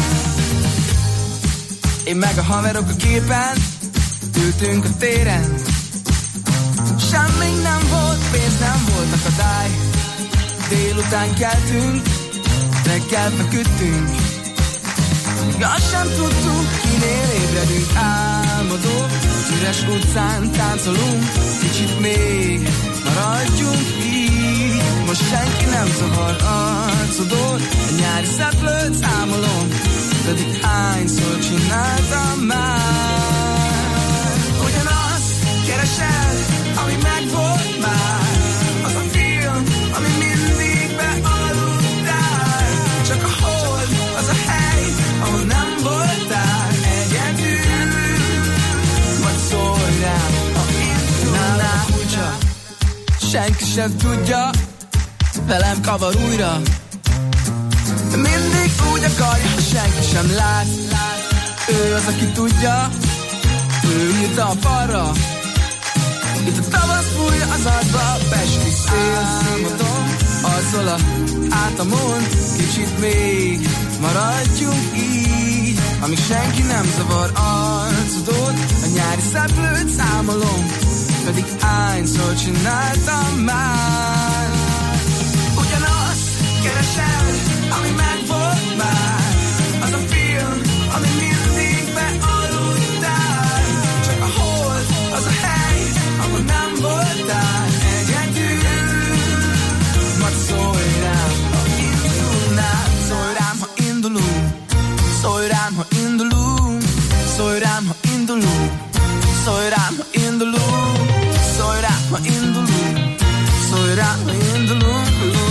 Én meg a haverok a képen, ültünk a téren, semmi nem volt, pénz nem volt akadály. Délután keltünk, reggel feküdtünk, azt sem tudtuk, kinél ébredünk. Álmodó, üres utcán táncolunk, kicsit még maradjunk így, most senki nem zavar arcodon. A nyári szeplőt számolom, pedig hányszor csináltam már. Ugyanazt keresed, ami megvolt már, az a film, ami mindig bealudtál. Csak a hold, az a hely, ahol nem voltál egyedül. Vagy szólj rám, ha indulnál. Kulcsa, senki sem tudja, velem kavar újra. Mindig úgy akarja, ha senki sem lát. Ő az, aki tudja, ő írta a falra. Itt a tavasz fújja az adba, pesti szél. Számodom, azzal a átamon, kicsit még maradjunk így. Amíg senki nem zavar arcodon, a nyári szeplőt számolom, pedig hányszor csináltam már. Ugyanazt keresed, ami megvolt már, az a film, ami mindig bealudtál. Csak a hold, az a hely, ahol nem voltál egyedül. Majd szólj rám, ha indulnál. Szólj rám, ha indulunk. Szólj rám, ha indulunk. Szólj rám, ha indulunk. Szólj rám, ha indulunk. Szólj rám, ha indulunk. Szólj rám, ha indulunk.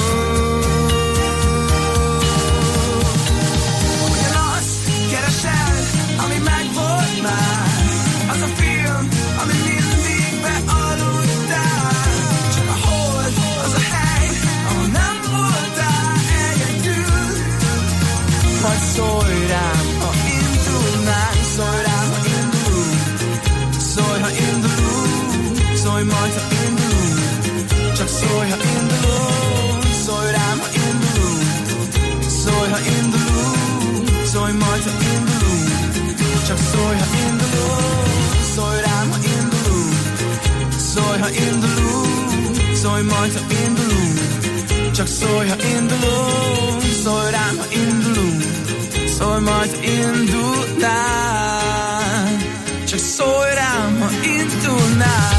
Ugyanazt keresed, ami megvolt már, az a film, ami mindig bealudtál. Csak a hold, az a hely, ahol nem voltál egyedül. Majd szólj rám, ha indulnánk. Szólj rám, ha indulunk. Szólj, ha indulunk. Szólj majd, ha indulunk. Csak szólj, ha indulunk. Szólj rám, ha indulunk. Szólj, ha indulunk. Szólj majd, ha indulunk. Csak szólj, ha indulunk. Szólj rám, ha indulunk. Szólj, ha indulunk. Szólj majd, ha indulunk. Csak szólj, ha indulunk. Szólj rám, ha indulunk. Szólj majd, ha indulnál. Csak szólj rám, ha indulnál.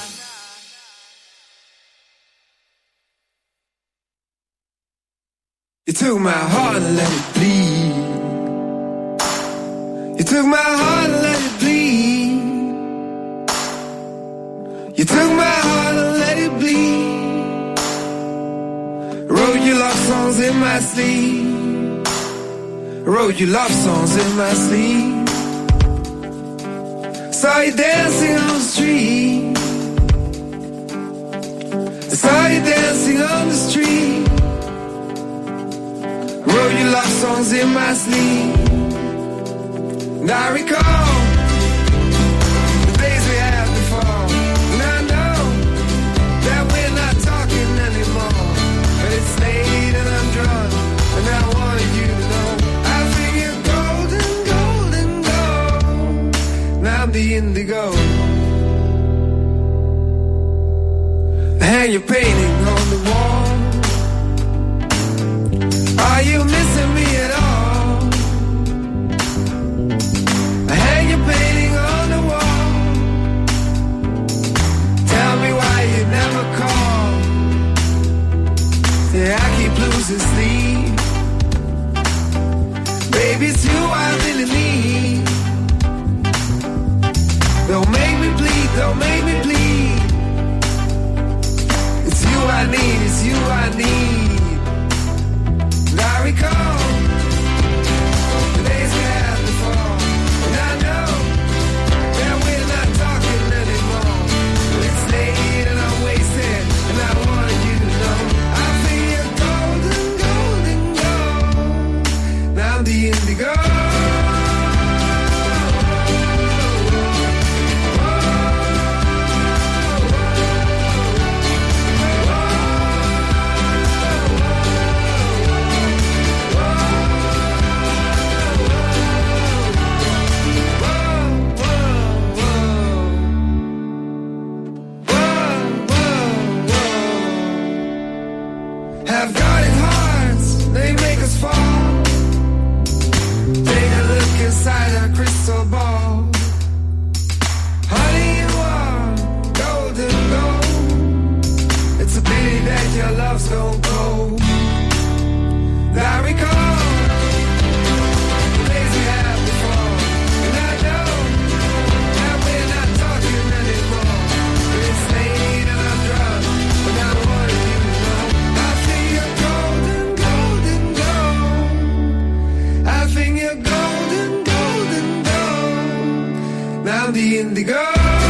You took my heart and let it bleed. You took my heart and let it bleed. You took my heart and let it bleed. Wrote your love songs in my sleep. Wrote your love songs in my sleep. Saw you dancing on the street. Saw you dancing on the street. Wrote your love songs in my sleep. And I recall the days we had before. And I know that we're not talking anymore. But it's late and I'm drunk, and I wanted you to know I feel golden, golden, gold. And I'm the indigo. Hang your painting on the wall. Are you missing me at all? Hang your painting on the wall. Tell me why you never call. Yeah, I keep losing sleep. Baby, it's you I really need. Don't make me bleed, don't make me bleed. It's you I need, it's you I need. I recall the days we had before, and I know that we're not talking anymore. It's late and I'm wasted, and I wanted you to know I feel golden, golden, gold. Now I'm the indigo. Crystal ball, honey, you are golden gold. It's a pity that your love's gone. beyond the indigo.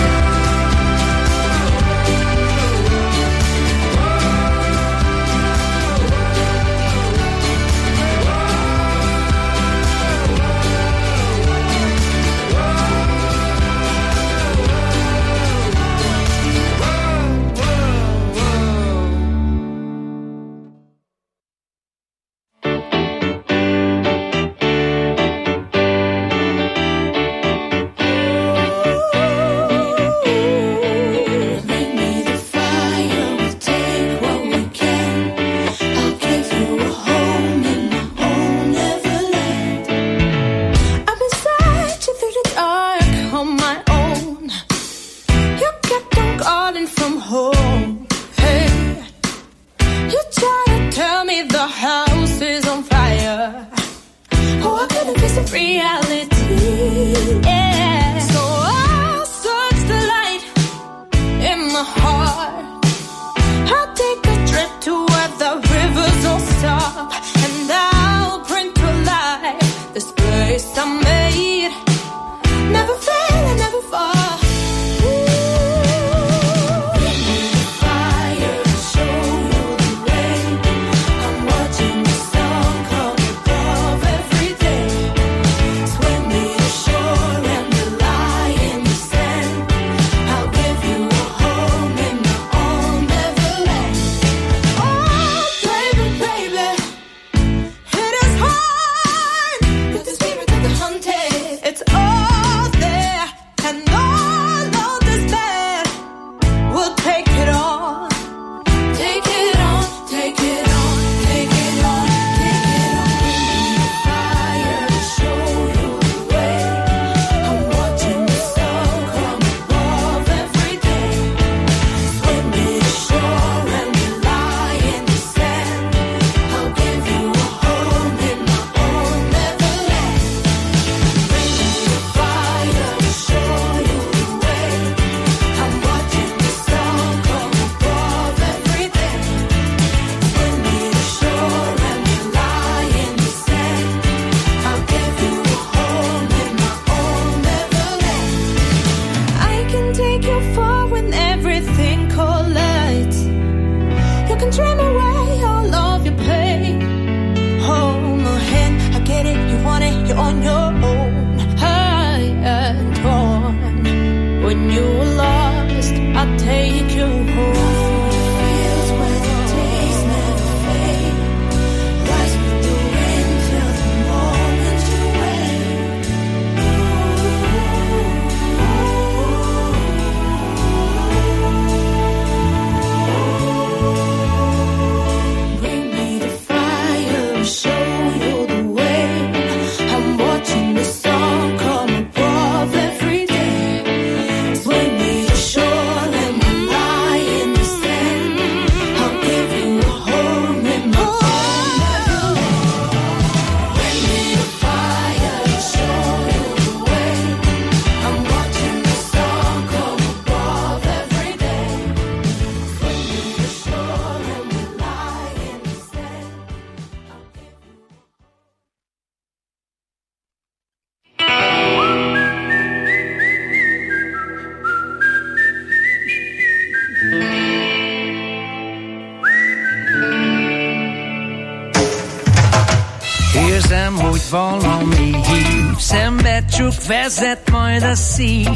Érzem, hogy valami hív, szembe csak vezet majd a szív.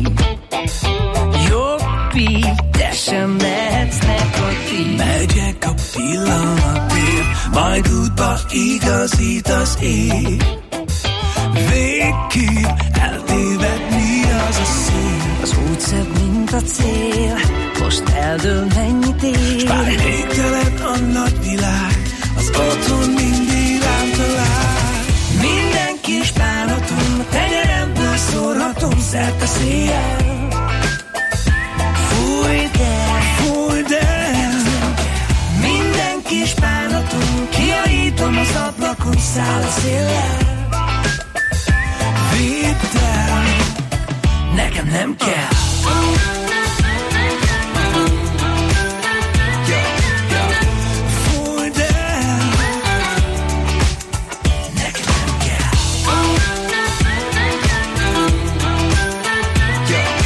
Jobb így, te sem lehetsz negatív. Megyek a pillanatért, majd útba igazít az ég. Végképp eltéved, mi az a szél. Az út szebb, mint a cél, most eldől mennyit ér. S bár végtelen a nagy világ, az otthon mindig rám talál. Minden kis bánatom, a tenyeremből szórhatom szert a széjjel. Fújd el, fújd el. Minden kis bánatom, kiajítom az ablakon, száll a széllel. Vidd el, nekem nem kell. Yeah.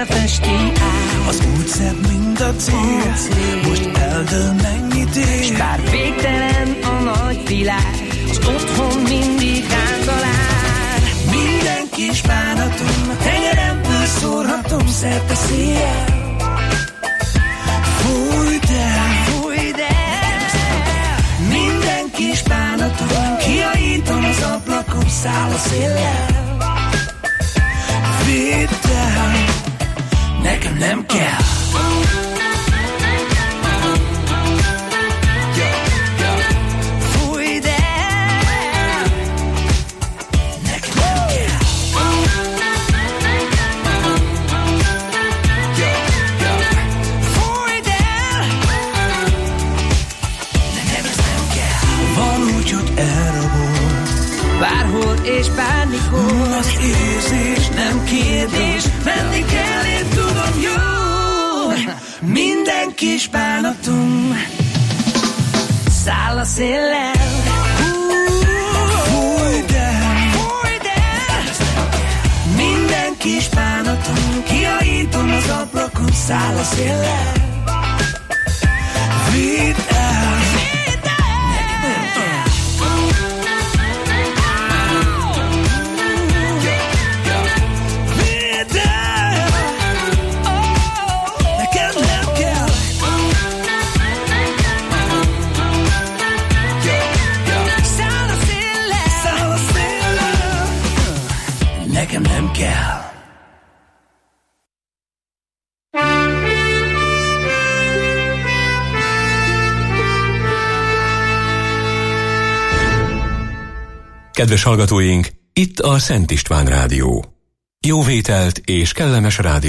felfesti át. Az úgy szebb, mint a cél, most eldől mennyit ér. S bár végtelen a nagy világ, az otthon mindig ránk talál. Minden kis bánatom a tengeremből szórhatom szerte széjjel. Fújt el, fújt el. Minden kis bánatom kiajítom az ablakon, száll a széllel. Vidd el, nekem nem kell. Fújt el. Nekem nem kell. Fújt el. Nekem ez nem kell. Van úgy, hogy elrabol, bárhol és bármikor. Az érzés nem kérdés, menni kell, én tudom jó. Minden kis bánatom száll a széllel. Fújt el, fújt el. Minden kis bánatom kiajítom az ablakon, száll a széllel. Vidd el, Vidd el. nekem nem kell. Vidd el, nekem nem kell. Száll a széllel. Száll a széllel. Nekem nem kell. Kedves hallgatóink, itt a Szent István Rádió. Jó vételt és kellemes rádió.